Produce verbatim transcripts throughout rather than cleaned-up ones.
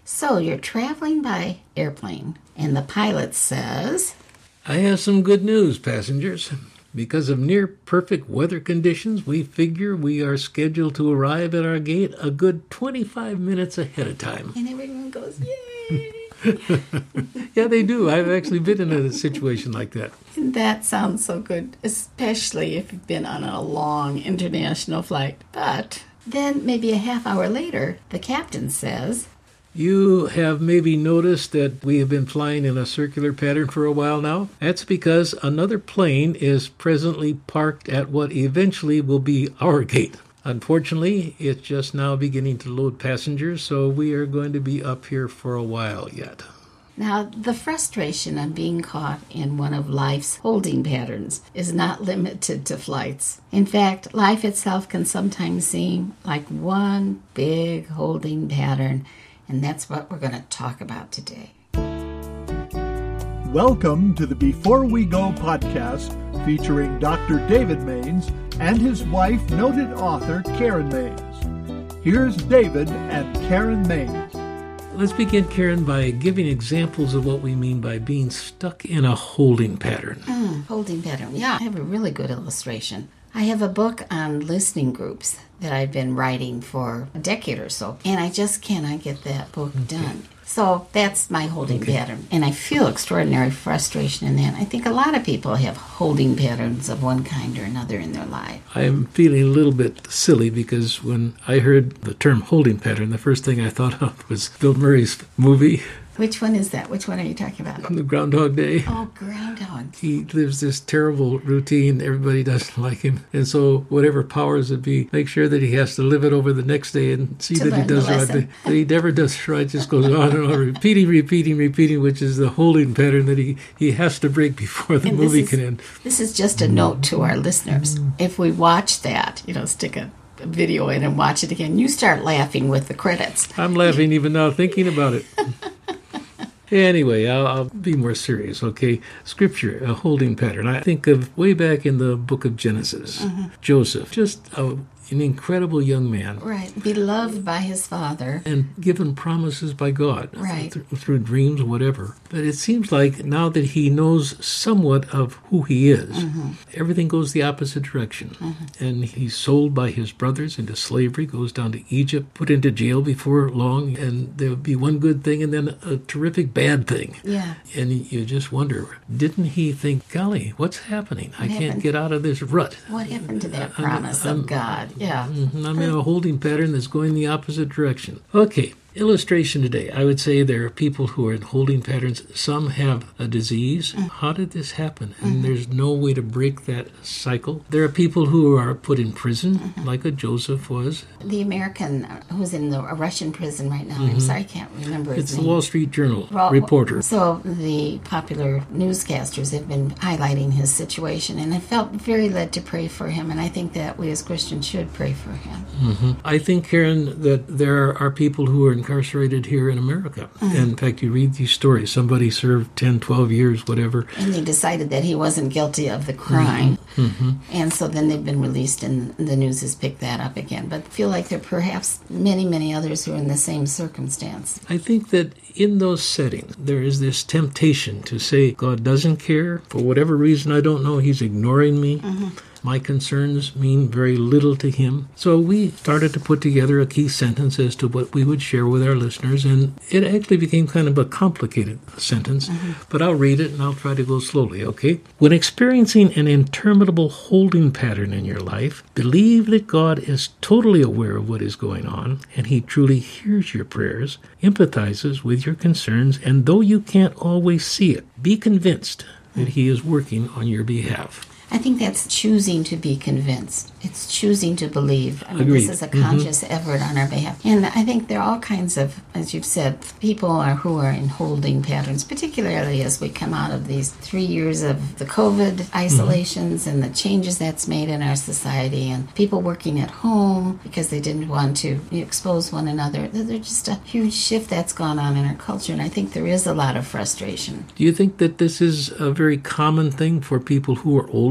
So you're traveling by airplane, and the pilot says, I have some good news, passengers. Because of near-perfect weather conditions, we figure we are scheduled to arrive at our gate a good twenty-five minutes ahead of time. And everyone goes, yay! Yeah, they do. I've actually been in a situation like that. That sounds so good, especially if you've been on a long international flight. But then maybe a half hour later, the captain says, You have maybe noticed that we have been flying in a circular pattern for a while now. That's because another plane is presently parked at what eventually will be our gate. Unfortunately, it's just now beginning to load passengers, so we are going to be up here for a while yet. Now, the frustration of being caught in one of life's holding patterns is not limited to flights. In fact, life itself can sometimes seem like one big holding pattern, and that's what we're going to talk about today. Welcome to the Before We Go podcast featuring Doctor David Maines and his wife, noted author Karen Maines. Here's David and Karen Maines. Let's begin, Karen, by giving examples of what we mean by being stuck in a holding pattern. Mm, holding pattern. Yeah, I have a really good illustration. I have a book on listening groups that I've been writing for a decade or so, and I just cannot get that book okay. done. So that's my holding okay. pattern, and I feel extraordinary frustration in that. I think a lot of people have holding patterns of one kind or another in their life. I'm feeling a little bit silly because when I heard the term holding pattern, the first thing I thought of was Bill Murray's movie. Which one is that? Which one are you talking about? The Groundhog Day. Oh, Groundhog. He lives this terrible routine. Everybody doesn't like him. And so whatever powers it be, make sure that he has to live it over the next day and see to that he does right. But, but he never does right. Just goes on and on, repeating, repeating, repeating, which is the holding pattern that he, he has to break before the and movie is, can end. This is just a note to our listeners. If we watch that, you know, stick a video in and watch it again, you start laughing with the credits. I'm laughing even now thinking about it. Anyway, I'll, I'll be more serious, okay? Scripture, a holding pattern. I think of way back in the book of Genesis, mm-hmm. Joseph, just a, an incredible young man. Right, beloved by his father. And given promises by God. Right. Th- through dreams, whatever. But it seems like now that he knows somewhat of who he is, mm-hmm. everything goes the opposite direction. Mm-hmm. And he's sold by his brothers into slavery, goes down to Egypt, put into jail before long, and there would be one good thing and then a terrific bad thing. Yeah. And you just wonder, didn't he think, golly, what's happening? What I happened? can't get out of this rut. What happened to that I'm, promise I'm, of God? Yeah. I'm in a holding pattern that's going the opposite direction. Okay. Illustration today. I would say there are people who are in holding patterns. Some have a disease. Mm. How did this happen? And mm-hmm. there's no way to break that cycle. There are people who are put in prison, mm-hmm. like a Joseph was. The American who's in the a Russian prison right now, mm-hmm. I'm sorry, I can't remember his it's name. It's the Wall Street Journal well, reporter. So the popular newscasters have been highlighting his situation, and I felt very led to pray for him, and I think that we as Christians should pray for him. Mm-hmm. I think, Karen, that there are people who are incarcerated here in America. Mm-hmm. And in fact, you read these stories. Somebody served ten, twelve years, whatever. And they decided that he wasn't guilty of the crime. Mm-hmm. Mm-hmm. And so then they've been released, and the news has picked that up again. But I feel like there are perhaps many, many others who are in the same circumstance. I think that in those settings, there is this temptation to say, God doesn't care. For whatever reason, I don't know, he's ignoring me. Mm-hmm. My concerns mean very little to him. So we started to put together a key sentence as to what we would share with our listeners, and it actually became kind of a complicated sentence, mm-hmm. but I'll read it and I'll try to go slowly, okay? When experiencing an interminable holding pattern in your life, believe that God is totally aware of what is going on, and he truly hears your prayers, empathizes with your concerns, and though you can't always see it, be convinced that he is working on your behalf. I think that's choosing to be convinced. It's choosing to believe. I mean, Agreed. This is a conscious mm-hmm. effort on our behalf. And I think there are all kinds of, as you've said, people are, who are in holding patterns, particularly as we come out of these three years of the COVID isolations mm-hmm. and the changes that's made in our society, and people working at home because they didn't want to expose one another. There's just a huge shift that's gone on in our culture, and I think there is a lot of frustration. Do you think that this is a very common thing for people who are older?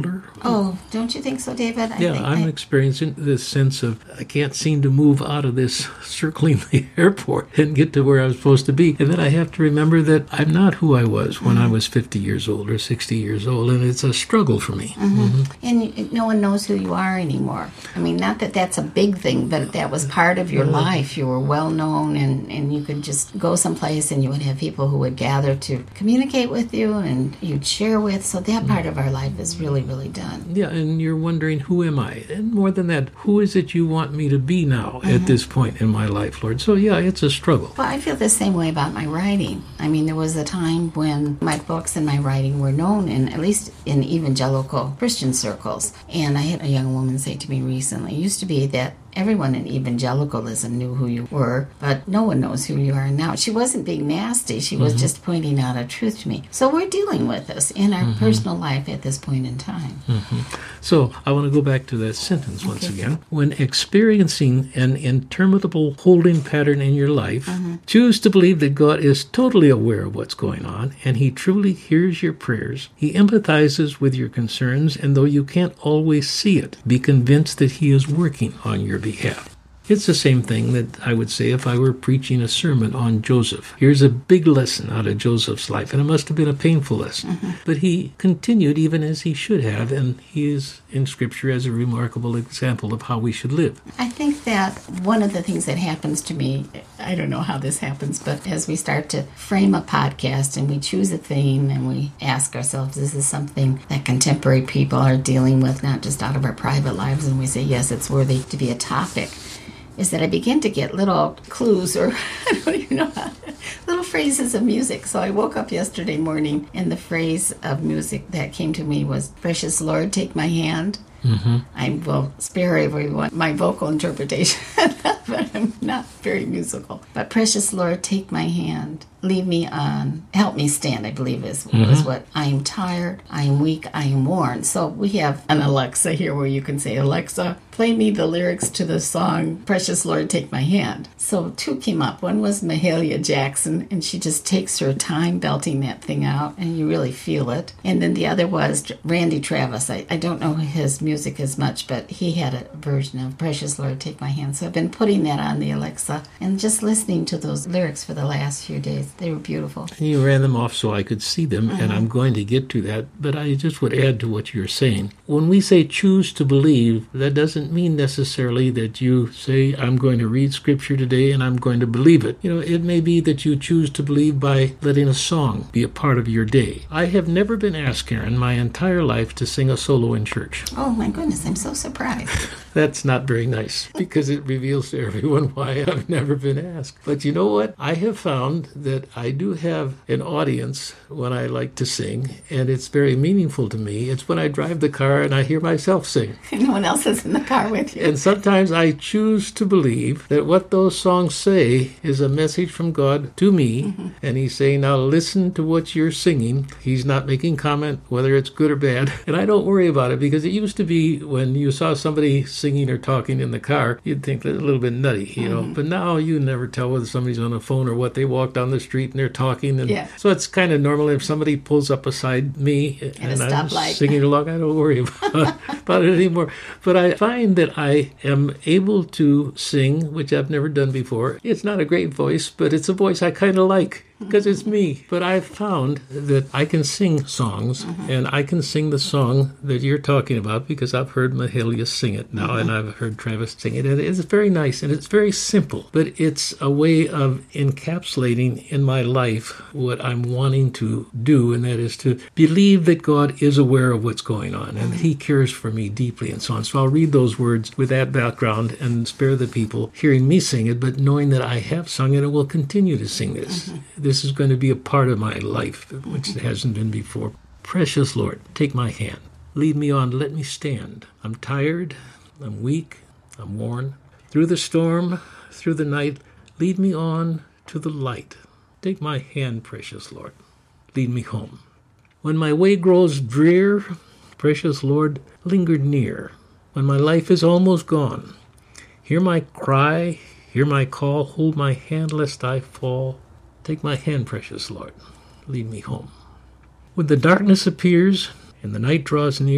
older. Oh, don't you think so, David? I yeah, think I'm I... experiencing this sense of I can't seem to move out of this circling the airport and get to where I'm supposed to be. And then I have to remember that I'm not who I was when mm-hmm. I was fifty years old or sixty years old, and it's a struggle for me. Mm-hmm. Mm-hmm. And no one knows who you are anymore. I mean, not that that's a big thing, but that was part of your mm-hmm. life. You were well known, and, and you could just go someplace and you would have people who would gather to communicate with you and you'd share with. So that part of our life is really, really done. Yeah, and you're wondering, who am I? And more than that, who is it you want me to be now mm-hmm. at this point in my life, Lord? So yeah, it's a struggle. Well, I feel the same way about my writing. I mean, there was a time when my books and my writing were known, in at least in evangelical Christian circles. And I had a young woman say to me recently, it used to be that everyone in evangelicalism knew who you were, but no one knows who you are now. She wasn't being nasty. She was mm-hmm. just pointing out a truth to me. So we're dealing with this in our mm-hmm. personal life at this point in time. Mm-hmm. So I want to go back to that sentence once okay. again. When experiencing an interminable holding pattern in your life, mm-hmm. choose to believe that God is totally aware of what's going on, and He truly hears your prayers. He empathizes with your concerns, and though you can't always see it, be convinced that He is working on your behalf. It's the same thing that I would say if I were preaching a sermon on Joseph. Here's a big lesson out of Joseph's life, and it must have been a painful lesson. Mm-hmm. But he continued even as he should have, and he is in Scripture as a remarkable example of how we should live. I think that one of the things that happens to me, I don't know how this happens, but as we start to frame a podcast and we choose a theme and we ask ourselves, is this something that contemporary people are dealing with, not just out of our private lives, and we say, yes, it's worthy to be a topic, is that I begin to get little clues or I don't even know how, little phrases of music. So I woke up yesterday morning and the phrase of music that came to me was, "Precious Lord, take my hand." Mm-hmm. I will spare everyone my vocal interpretation, but I'm not very musical. But "Precious Lord, take my hand. Lead me on. Help me stand," I believe is, mm-hmm. is what. I am tired. I am weak. I am worn. So we have an Alexa here where you can say, "Alexa, play me the lyrics to the song, Precious Lord, Take My Hand." So two came up. One was Mahalia Jackson, and she just takes her time belting that thing out, and you really feel it. And then the other was Randy Travis. I, I don't know his music as much, but he had a version of Precious Lord, Take My Hand. So I've been putting that on the Alexa and just listening to those lyrics for the last few days. They were beautiful. And you ran them off so I could see them, mm-hmm. and I'm going to get to that, but I just would add to what you're saying. When we say choose to believe, that doesn't mean necessarily that you say, I'm going to read Scripture today and I'm going to believe it. You know, it may be that you choose to believe by letting a song be a part of your day. I have never been asked, Karen, my entire life to sing a solo in church. Oh my goodness, I'm so surprised. That's not very nice, because it reveals to everyone why I've never been asked. But you know what? I have found that I do have an audience when I like to sing, and it's very meaningful to me. It's when I drive the car and I hear myself sing. No one else is in the car with you. And sometimes I choose to believe that what those songs say is a message from God to me, mm-hmm. and He's saying, now listen to what you're singing. He's not making comment whether it's good or bad, and I don't worry about it, because it used to be when you saw somebody singing or talking in the car, you'd think that a little bit nutty, you know. Mm-hmm. But now you never tell whether somebody's on the phone or what. They walk down the street and they're talking, and yeah. so it's kind of normal. If somebody pulls up beside me and, and I'm singing along, I don't worry about, about it anymore. But I find that I am able to sing, which I've never done before. It's not a great voice, but it's a voice I kind of like, because it's me. But I've found that I can sing songs, mm-hmm. and I can sing the song that you're talking about, because I've heard Mahalia sing it now, mm-hmm. and I've heard Travis sing it, and it's very nice, and it's very simple, but it's a way of encapsulating in my life what I'm wanting to do, and that is to believe that God is aware of what's going on, and He cares for me deeply, and so on. So I'll read those words with that background and spare the people hearing me sing it, but knowing that I have sung it and will continue to sing this. Mm-hmm. This is going to be a part of my life, which it hasn't been before. Precious Lord, take my hand. Lead me on, let me stand. I'm tired, I'm weak, I'm worn. Through the storm, through the night, lead me on to the light. Take my hand, precious Lord. Lead me home. When my way grows drear, precious Lord, linger near. When my life is almost gone, hear my cry, hear my call, hold my hand lest I fall. Take my hand, precious Lord, lead me home. When the darkness appears and the night draws near,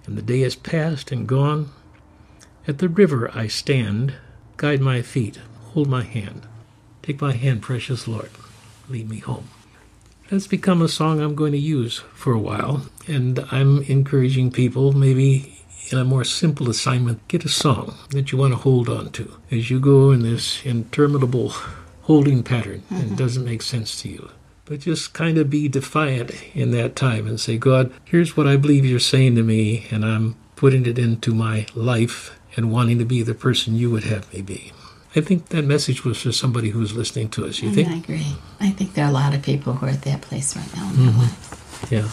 and the day is past and gone. At the river I stand, guide my feet, hold my hand. Take my hand, precious Lord, lead me home. That's become a song I'm going to use for a while, and I'm encouraging people, maybe in a more simple assignment, get a song that you want to hold on to as you go in this interminable holding pattern mm-hmm. and it doesn't make sense to you. But just kind of be defiant in that time and say, God, here's what I believe you're saying to me, and I'm putting it into my life and wanting to be the person you would have me be. I think that message was for somebody who's listening to us. You and think? I agree. I think there are a lot of people who are at that place right now in their mm-hmm. life. Yeah.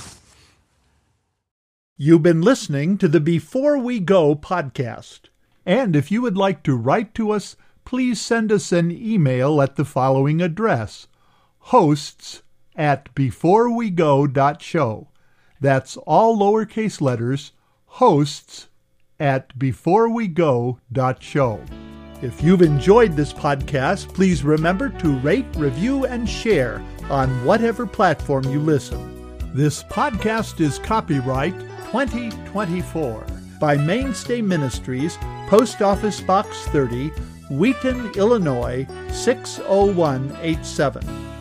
You've been listening to the Before We Go podcast. And if you would like to write to us, please send us an email at the following address, hosts at beforewego.show. That's all lowercase letters, hosts at beforewego.show. If you've enjoyed this podcast, please remember to rate, review, and share on whatever platform you listen. This podcast is copyright twenty twenty-four by Mainstay Ministries, Post Office Box thirty, Wheaton, Illinois six oh one eight seven.